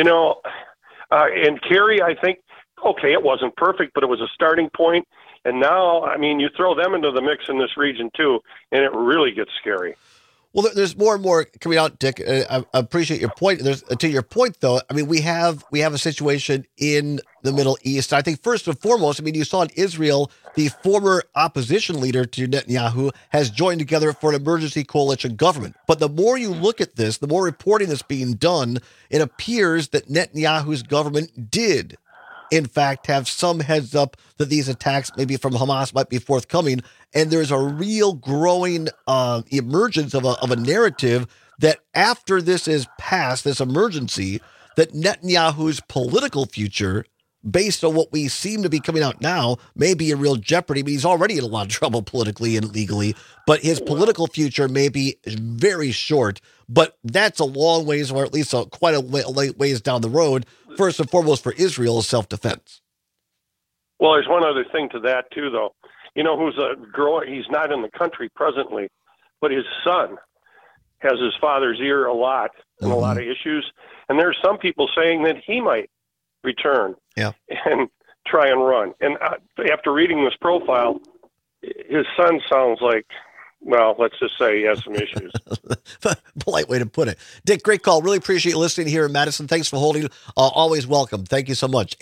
And Kerry, I think, okay, it wasn't perfect, but it was a starting point. And now, I mean, you throw them into the mix in this region too, and it really gets scary. Well, there's more and more coming out, Dick. I appreciate your point. To your point, though, I mean, we have a situation in the Middle East. I think first and foremost, I mean, you saw in Israel, the former opposition leader to Netanyahu has joined together for an emergency coalition government. But the more you look at this, the more reporting that's being done, it appears that Netanyahu's government did, in fact, have some heads up that these attacks, maybe from Hamas, might be forthcoming. And there's a real growing emergence of a narrative that after this is passed, this emergency, that Netanyahu's political future, based on what we seem to be coming out now, may be in real jeopardy. I mean, he's already in a lot of trouble politically and legally, but his political future may be very short. But that's a long ways, or at least quite a ways down the road, first and foremost for Israel's self-defense. Well, there's one other thing to that, too, though. You know, he's not in the country presently, but his son has his father's ear a lot in a lot of issues. And there's some people saying that he might return and try and run. And after reading this profile, his son sounds like, well, let's just say he has some issues. Polite way to put it. Dick, great call. Really appreciate you listening here in Madison. Thanks for holding. Always welcome. Thank you so much.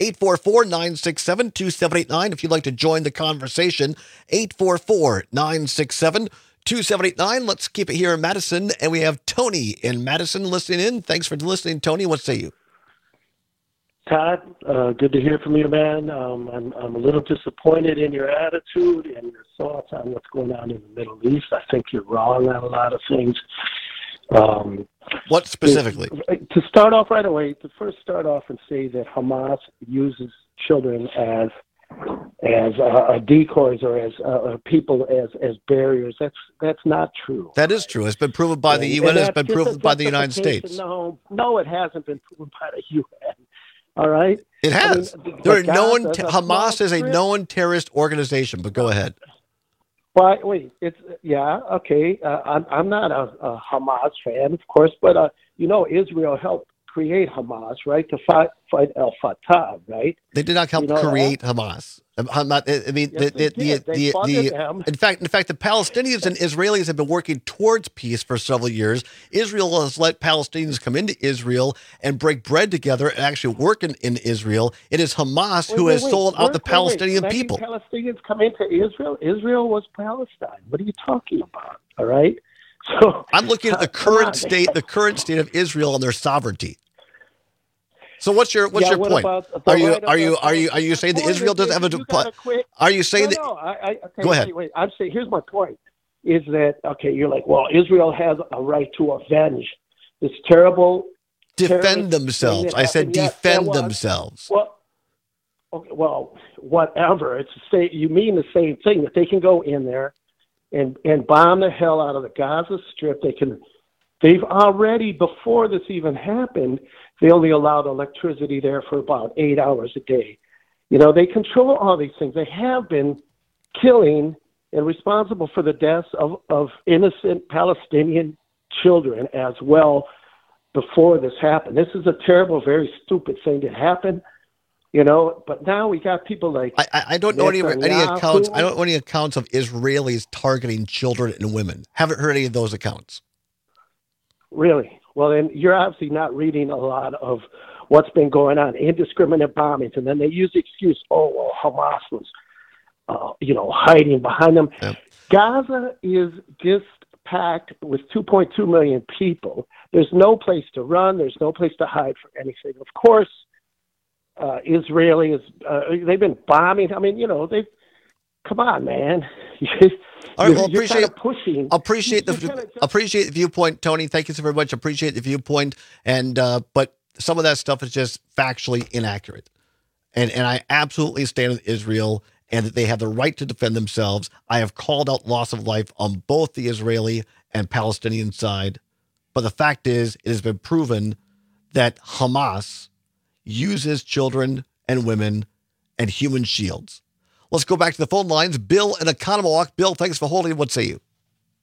844-967-2789. If you'd like to join the conversation, 844-967-2789. Let's keep it here in Madison. And we have Tony in Madison listening in. Thanks for listening, Tony. What say you? Todd, good to hear from you, man. I'm a little disappointed in your attitude and your thoughts on what's going on in the Middle East. I think you're wrong on a lot of things. What specifically? To start off right away, to first start off and say that Hamas uses children as decoys or as people as barriers. That's not true. That is true. It's been proven by the UN. It's been proven by the United States. No, it hasn't been proven by the UN. All right. It has. I mean, Hamas is a known terrorist organization. But go ahead. Well, wait. Okay. I'm not a Hamas fan, of course, but Israel helped create Hamas, right? To fight Al Fatah, right? They did not help create Hamas. In fact, the Palestinians and Israelis have been working towards peace for several years. Israel has let Palestinians come into Israel and break bread together and actually work in Israel. It is Hamas who has sold out the Palestinian people. Palestinians come into Israel. Israel was Palestine. What are you talking about? All right. So I'm looking at the current state of Israel and their sovereignty. So what's your point? Are you saying that Israel doesn't have a? Are you saying that? Okay, go ahead. Wait. I'm saying here's my point: is that okay? You're like, well, Israel has a right to avenge this terrible. Defend themselves. I said defend themselves. Well, whatever. It's you mean the same thing, that they can go in there and bomb the hell out of the Gaza Strip. They've already, before this even happened, they only allowed electricity there for about 8 hours a day. They control all these things. They have been killing and responsible for the deaths of innocent Palestinian children as well before this happened. This is a terrible, very stupid thing that happened. But now we got people like I don't know any accounts. I don't know any accounts of Israelis targeting children and women. Haven't heard any of those accounts. Really? Well, then you're obviously not reading a lot of what's been going on, indiscriminate bombings, and then they use the excuse, Hamas was, hiding behind them. Yep. Gaza is just packed with 2.2 million people. There's no place to run. There's no place to hide from anything. Of course, Israelis, they've been bombing. I mean, come on, man. All right, well, appreciate the viewpoint, Tony. Thank you so very much. Appreciate the viewpoint, and but some of that stuff is just factually inaccurate, and I absolutely stand with Israel and that they have the right to defend themselves. I have called out loss of life on both the Israeli and Palestinian side, but the fact is, it has been proven that Hamas uses children and women and human shields. Let's go back to the phone lines. Bill in Economowoc. Bill, thanks for holding. What say you?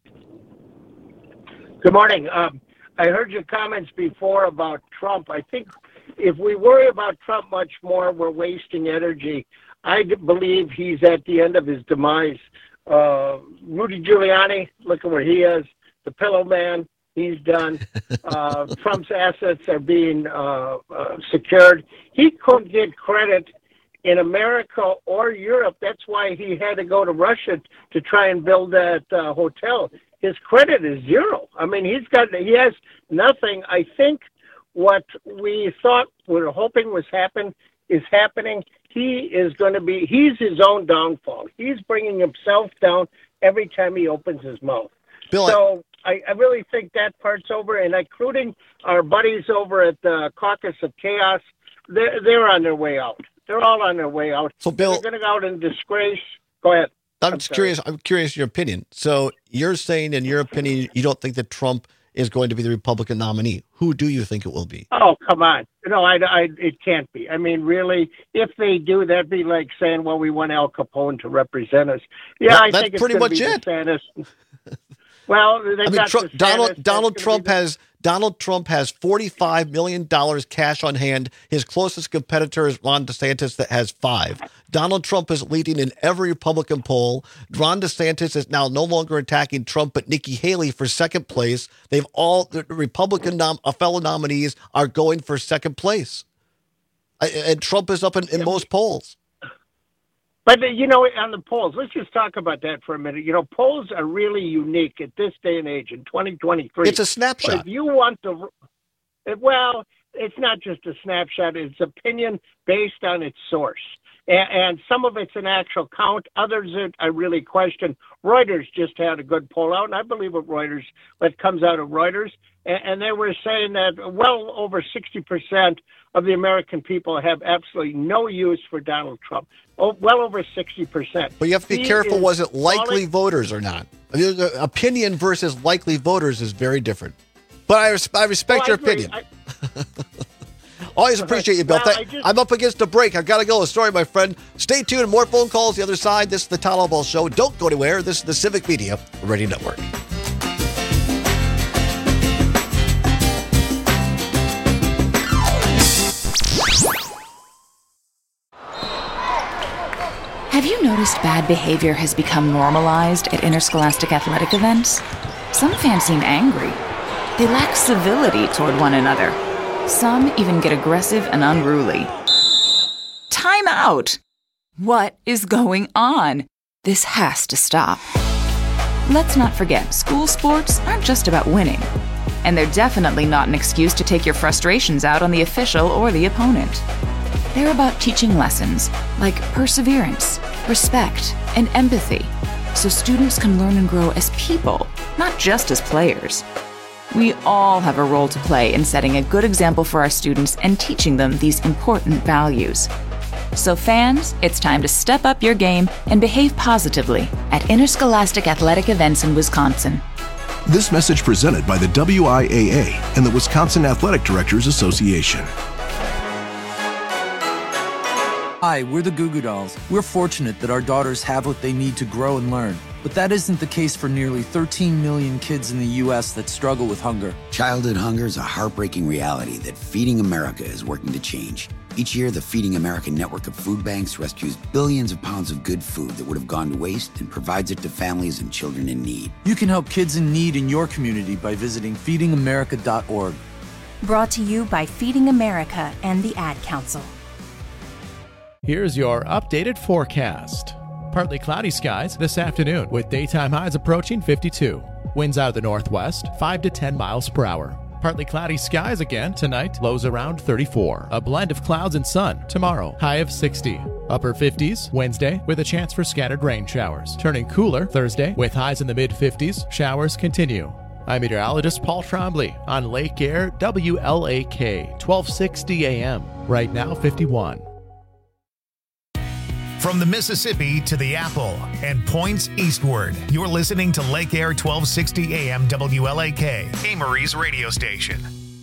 Good morning. I heard your comments before about Trump. I think if we worry about Trump much more, we're wasting energy. I believe he's at the end of his demise. Rudy Giuliani, look at where he is. The Pillow Man, he's done. Trump's assets are being secured. He couldn't get credit in America or Europe. That's why he had to go to Russia to try and build that hotel. His credit is zero. I mean, he has nothing. I think what we thought we were hoping was is happening. He's his own downfall. He's bringing himself down every time he opens his mouth. Bill, so I really think that part's over, and including our buddies over at the Caucus of Chaos, they're on their way out. They're all on their way out. So, Bill, they're going to go out in disgrace. Go ahead. I'm curious your opinion. So you're saying, in your opinion, you don't think that Trump is going to be the Republican nominee. Who do you think it will be? Oh, come on. No, it can't be. I mean, really, if they do, that'd be like saying, well, we want Al Capone to represent us. Yeah, I think it's pretty much it. DeSantis. Well, Donald Trump has $45 million cash on hand. His closest competitor is Ron DeSantis that has $5 million. Donald Trump is leading in every Republican poll. Ron DeSantis is now no longer attacking Trump, but Nikki Haley for second place. The Republican fellow nominees are going for second place. And Trump is up in most polls. But, on the polls, let's just talk about that for a minute. Polls are really unique at this day and age in 2023. It's a snapshot. But if you want well, it's not just a snapshot. It's opinion based on its source. And some of it's an actual count. Others I really question. Reuters just had a good poll out, and I believe what comes out of Reuters. And they were saying that well over 60% of the American people have absolutely no use for Donald Trump. Well over 60%. But you have to be careful. Was it likely voters or not? Opinion versus likely voters is very different. But I respect your opinion. Always appreciate you, Bill. I'm up against a break. I've got to go. A story, my friend. Stay tuned. More phone calls the other side. This is the Todd Ball Show. Don't go anywhere. This is the Civic Media Radio Network. Have you noticed bad behavior has become normalized at interscholastic athletic events? Some fans seem angry. They lack civility toward one another. Some even get aggressive and unruly. Time out! What is going on? This has to stop. Let's not forget, school sports aren't just about winning. And they're definitely not an excuse to take your frustrations out on the official or the opponent. They're about teaching lessons like perseverance, respect, and empathy, so students can learn and grow as people, not just as players. We all have a role to play in setting a good example for our students and teaching them these important values. So fans, it's time to step up your game and behave positively at interscholastic athletic events in Wisconsin. This message presented by the WIAA and the Wisconsin Athletic Directors Association. Hi, we're the Goo Goo Dolls. We're fortunate that our daughters have what they need to grow and learn. But that isn't the case for nearly 13 million kids in the U.S. that struggle with hunger. Childhood hunger is a heartbreaking reality that Feeding America is working to change. Each year, the Feeding America network of food banks rescues billions of pounds of good food that would have gone to waste and provides it to families and children in need. You can help kids in need in your community by visiting feedingamerica.org. Brought to you by Feeding America and the Ad Council. Here's your updated forecast. Partly cloudy skies this afternoon with daytime highs approaching 52. Winds out of the northwest, 5 to 10 miles per hour. Partly cloudy skies again tonight, lows around 34. A blend of clouds and sun tomorrow, high of 60. Upper 50s Wednesday with a chance for scattered rain showers. Turning cooler Thursday with highs in the mid-50s. Showers continue. I'm meteorologist Paul Trombley on Lake Air WLAK, 1260 AM. Right now, 51. From the Mississippi to the Apple and points eastward, you're listening to Lake Air 1260 AM WLAK, Amory's radio station.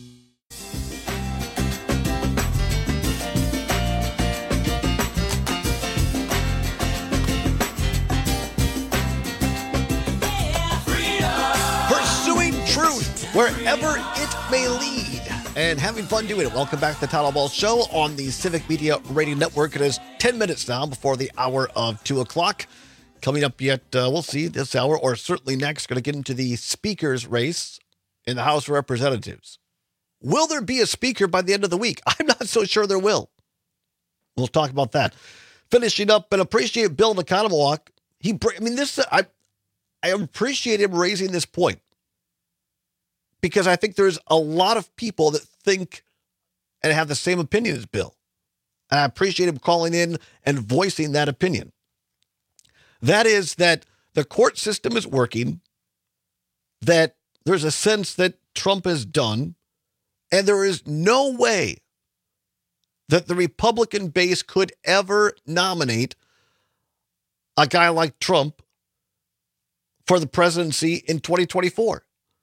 Pursuing truth wherever it may lead. And having fun doing it. Welcome back to the Town Hall Show on the Civic Media Radio Network. It is 10 minutes now before the hour of 2 o'clock. Coming up yet, we'll see this hour, or certainly next, going to get into the speaker's race in the House of Representatives. Will there be a speaker by the end of the week? I'm not so sure there will. We'll talk about that. Finishing up, and appreciate Bill Nekonomowak. I appreciate him raising this point, because I think there's a lot of people that think and have the same opinion as Bill. And I appreciate him calling in and voicing that opinion. That is that the court system is working, that there's a sense that Trump is done, and there is no way that the Republican base could ever nominate a guy like Trump for the presidency in 2024.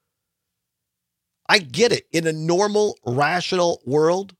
I get it. In a normal, rational world,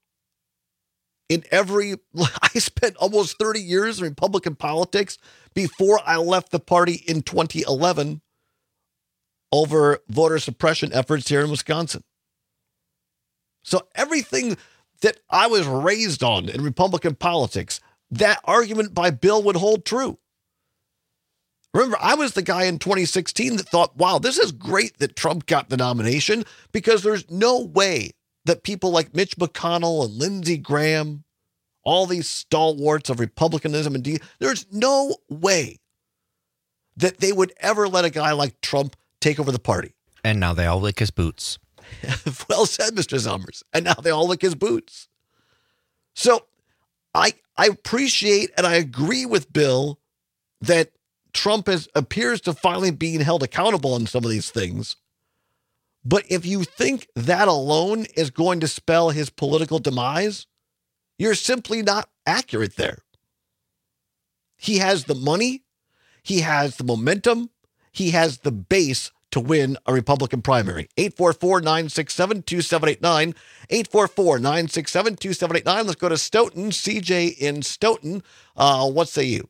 I spent almost 30 years in Republican politics before I left the party in 2011 over voter suppression efforts here in Wisconsin. So everything that I was raised on in Republican politics, that argument by Bill would hold true. Remember, I was the guy in 2016 that thought, wow, this is great that Trump got the nomination, because there's no way that people like Mitch McConnell and Lindsey Graham, all these stalwarts of Republicanism, there's no way that they would ever let a guy like Trump take over the party. And now they all lick his boots. Well said, Mr. Summers. And now they all lick his boots. So I appreciate and I agree with Bill that Trump appears to finally being held accountable on some of these things. But if you think that alone is going to spell his political demise, you're simply not accurate there. He has the money, he has the momentum, he has the base to win a Republican primary. 844-967-2789, 844-967-2789. Let's go to Stoughton. CJ in Stoughton. What say you?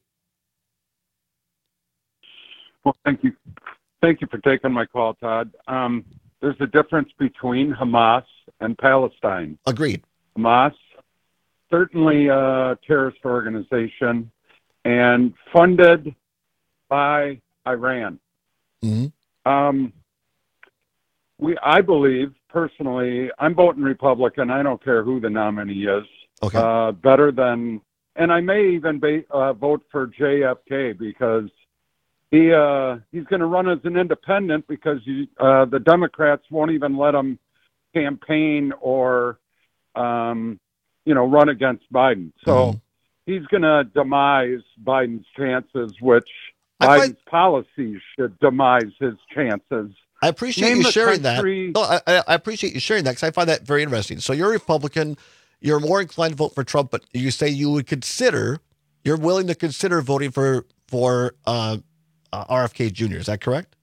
Well, thank you. Thank you for taking my call, Todd. There's a difference between Hamas and Palestine. Agreed. Hamas, certainly a terrorist organization and funded by Iran. Mm-hmm. I believe, personally, I'm voting Republican. I don't care who the nominee is. Okay. Better than, and I may even vote for JFK, because he's going to run as an independent, because the Democrats won't even let him campaign or, run against Biden. So he's going to demise Biden's chances, which Biden's policies should demise his chances. I appreciate you sharing that. No, I appreciate you sharing that, because I find that very interesting. So you're a Republican. You're more inclined to vote for Trump, but you say you're willing to consider voting for RFK Jr. Is that correct?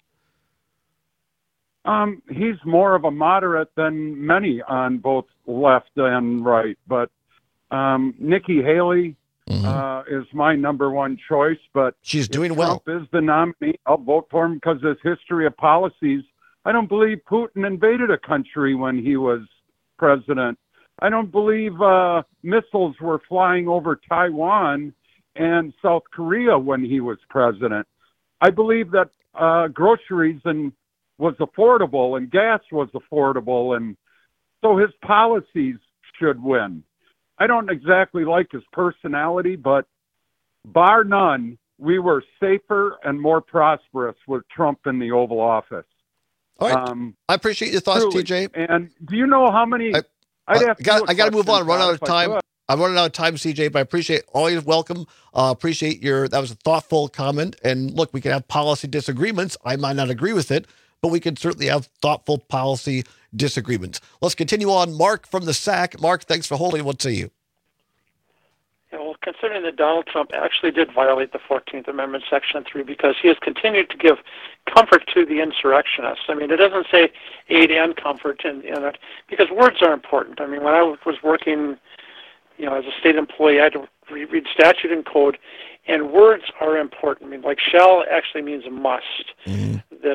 He's more of a moderate than many on both left and right, but Nikki Haley is my number one choice. But she's doing well. Trump is the nominee. I'll vote for him because his history of policies. I don't believe Putin invaded a country when he was president. I don't believe missiles were flying over Taiwan and South Korea when he was president. I believe that groceries was affordable and gas was affordable, and So his policies should win. I don't exactly like his personality, but bar none, we were safer and more prosperous with Trump in the Oval Office. All right. I appreciate your thoughts, truly. TJ. And do you know how many... I got to move on. Run out of time. I'm running out of time, CJ, but I appreciate all your welcome. Appreciate that was a thoughtful comment. And look, we can have policy disagreements. I might not agree with it, but we can certainly have thoughtful policy disagreements. Let's continue on. Mark from the SAC. Mark, thanks for holding. What say you? Yeah, well, considering that Donald Trump actually did violate the 14th Amendment, Section 3, because he has continued to give comfort to the insurrectionists. I mean, it doesn't say aid and comfort in it, because words are important. I mean, when I was working, as a state employee, I had to read statute and code, and words are important. I mean, like shall actually means must. Mm-hmm.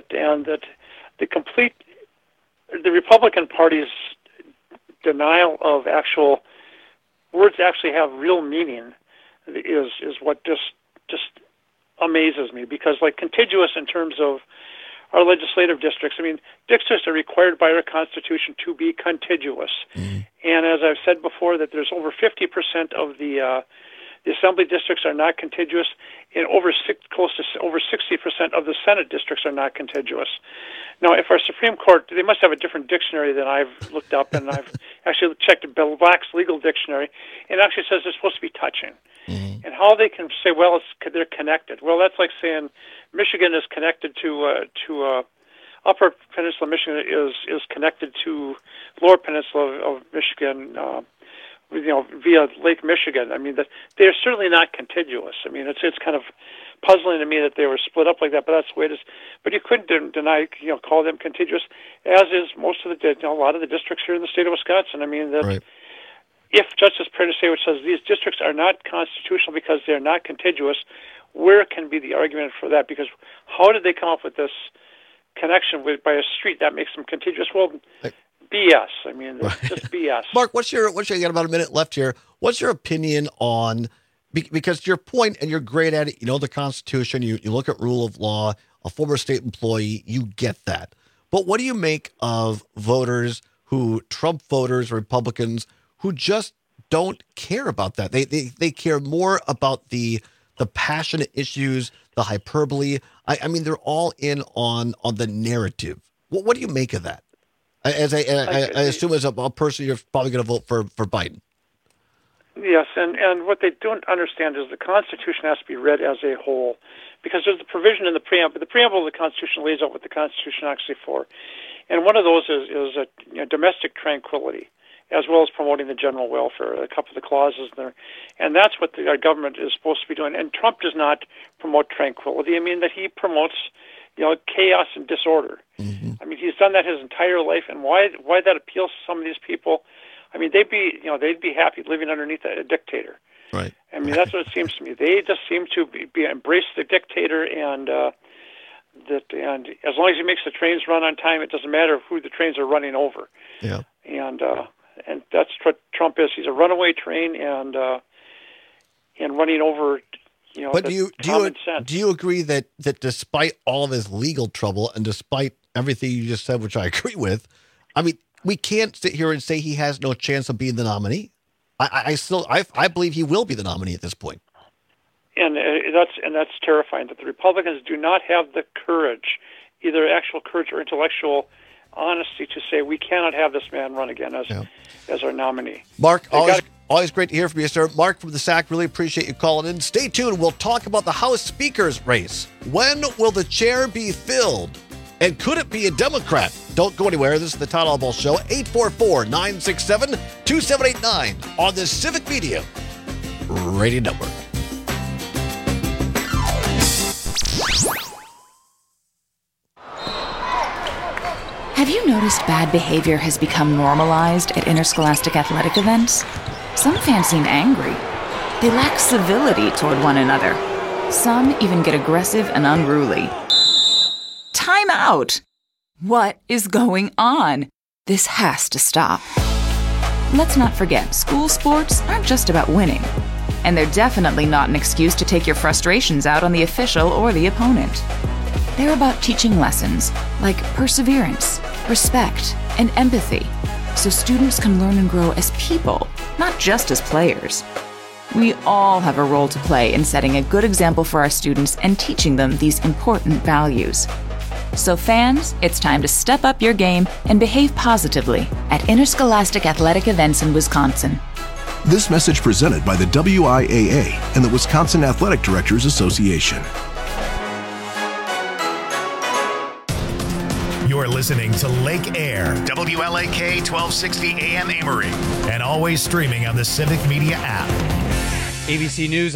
The Republican Party's denial of actual words actually have real meaning is what just amazes me, because like contiguous in terms of our legislative districts, I mean, districts are required by our Constitution to be contiguous. Mm-hmm. And as I've said before, that there's over 50% of the assembly districts are not contiguous, and close to over 60% of the Senate districts are not contiguous. Now, if our Supreme Court, they must have a different dictionary than I've looked up, and I've actually checked Black's Legal Dictionary, and it actually says they're supposed to be touching. Mm-hmm. And how they can say, well, they're connected. Well, that's like saying Michigan is connected to Upper Peninsula Michigan is connected to Lower Peninsula of Michigan, via Lake Michigan. I mean, they're certainly not contiguous. I mean, it's kind of puzzling to me that they were split up like that, but that's the way it is. But you couldn't deny, call them contiguous, as is most of a lot of the districts here in the state of Wisconsin. I mean, that if Justice Protase says these districts are not constitutional because they're not contiguous, where can be the argument for that? Because how did they come up with this connection by a street that makes them contiguous? Well, BS. I mean, it's just BS. Mark, you got about a minute left here. What's your opinion on, because your point, and you're great at it, the Constitution, you look at rule of law, a former state employee, you get that. But what do you make of voters Trump voters, Republicans, who just don't care about that? They care more about the passionate issues, the hyperbole. I mean, they're all in on the narrative. What do you make of that? I assume as a person, you're probably going to vote for Biden. Yes, and what they don't understand is the Constitution has to be read as a whole, because there's a provision in the preamble. The preamble of the Constitution lays out what the Constitution is actually for, and one of those is domestic tranquility, as well as promoting the general welfare. A couple of the clauses there, and that's what our government is supposed to be doing. And Trump does not promote tranquility. I mean, that he promotes chaos and disorder. Mm-hmm. I mean, he's done that his entire life, and why that appeals to some of these people? I mean, they'd be happy living underneath a dictator. Right. I mean, that's what it seems to me. They just seem to embrace the dictator, and as long as he makes the trains run on time, it doesn't matter who the trains are running over. Yeah. And that's what Trump is. He's a runaway train, and running over. But do you agree that despite all of his legal trouble and despite everything you just said, which I agree with, I mean, we can't sit here and say he has no chance of being the nominee. I believe he will be the nominee at this point. And that's terrifying that the Republicans do not have the courage, either actual courage or intellectual honesty, to say we cannot have this man run again as our nominee. Mark, always great to hear from you, sir. Mark from the SAC, really appreciate you calling in. Stay tuned. We'll talk about the House Speaker's race. When will the chair be filled? And could it be a Democrat? Don't go anywhere. This is the Todd Albaugh Show, 844-967-2789 on the Civic Media Radio Network. Have you noticed bad behavior has become normalized at interscholastic athletic events? Some fans seem angry. They lack civility toward one another. Some even get aggressive and unruly. Time out! What is going on? This has to stop. Let's not forget, school sports aren't just about winning. And they're definitely not an excuse to take your frustrations out on the official or the opponent. They're about teaching lessons like perseverance, respect, and empathy. so students can learn and grow as people, not just as players. We all have a role to play in setting a good example for our students and teaching them these important values. So fans, it's time to step up your game and behave positively at interscholastic athletic events in Wisconsin. This message presented by the WIAA and the Wisconsin Athletic Directors Association. You're listening to Lake Air, WLAK 1260 AM Amory, and always streaming on the Civic Media app. ABC News.